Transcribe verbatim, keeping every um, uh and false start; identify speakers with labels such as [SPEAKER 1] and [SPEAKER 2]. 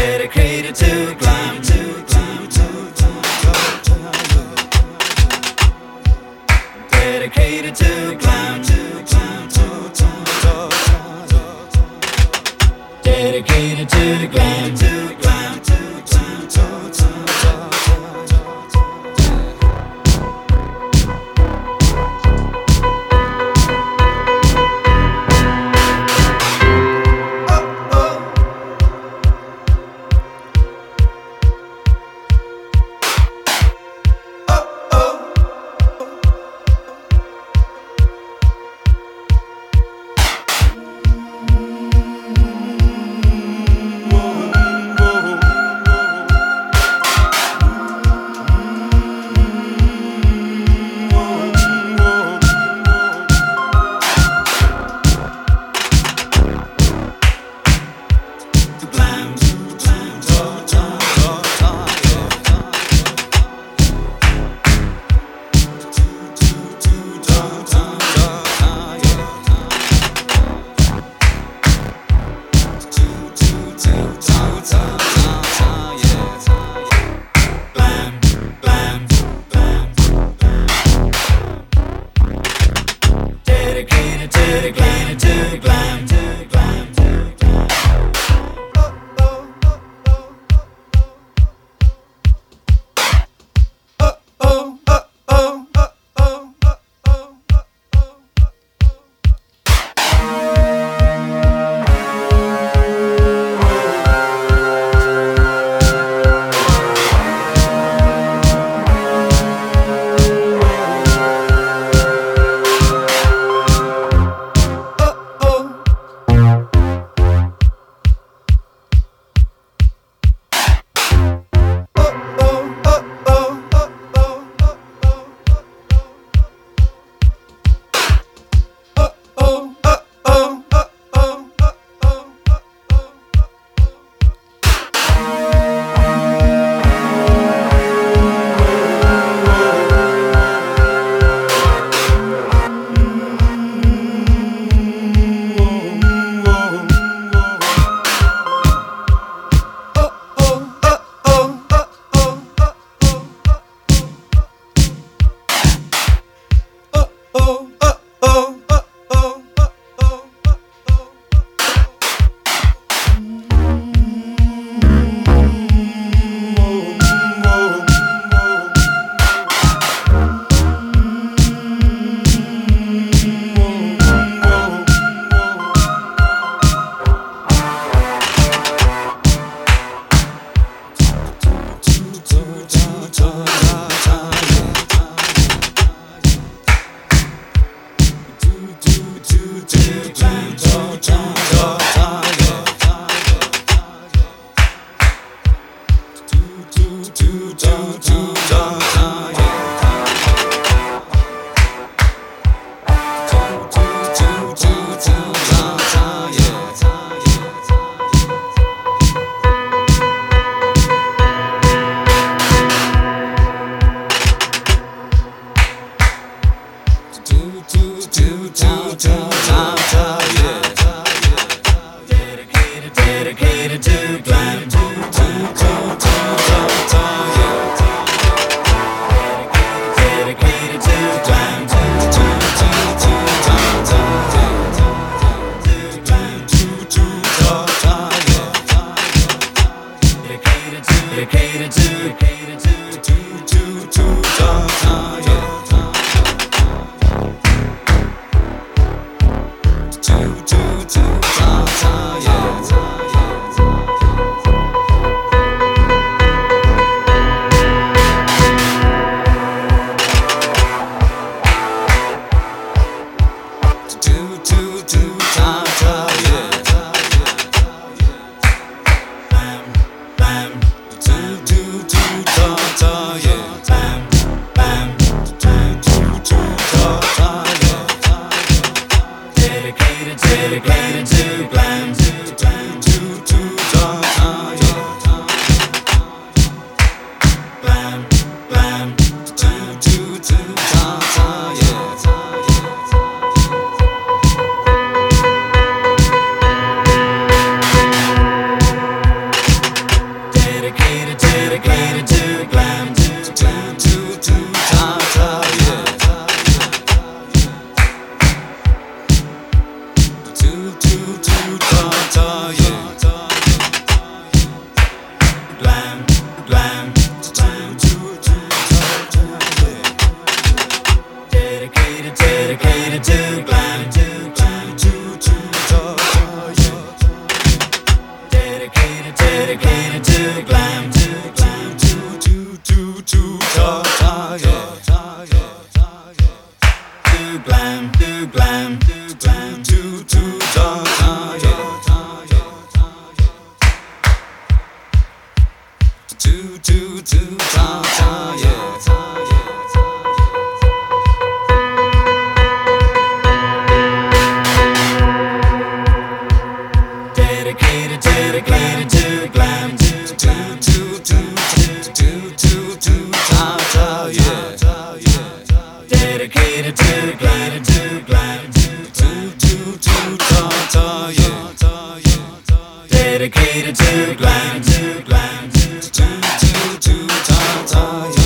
[SPEAKER 1] Dedicated to glam, to glam, to dedicated to glam, to glam, to dedicated to the glam, to glam, to glam, to dedicated to the glam, to the glam, to the glam, to the glam. Oh oh oh oh oh oh oh oh oh. Dedicated to glam, to to to to to yeah. Dedicated to glam, to to to to to to glam, to to to yeah. Dedicated to, dedicated to, dedicated to to to to to yeah. To to to to yeah. Dedicated to glam, to glam, to to to glam, glam, to to to yeah. to to ta ta yeah. Glam, glam, to to to ta ta yeah. Dedicated, dedicated to glam, to to to to ta ta yeah. Dedicated, dedicated to glam, to to to to to to ta ta yeah. To glam, to glam, to glam, to to ta ta yeah. To to to ta ta yeah. Dedicated, dedicated to glam, to to to to to to to ta ta yeah. Dedicated to glam, to glam, to to to ta ta yeah. Dedicated to glam, to glam, to to to ta ta yeah.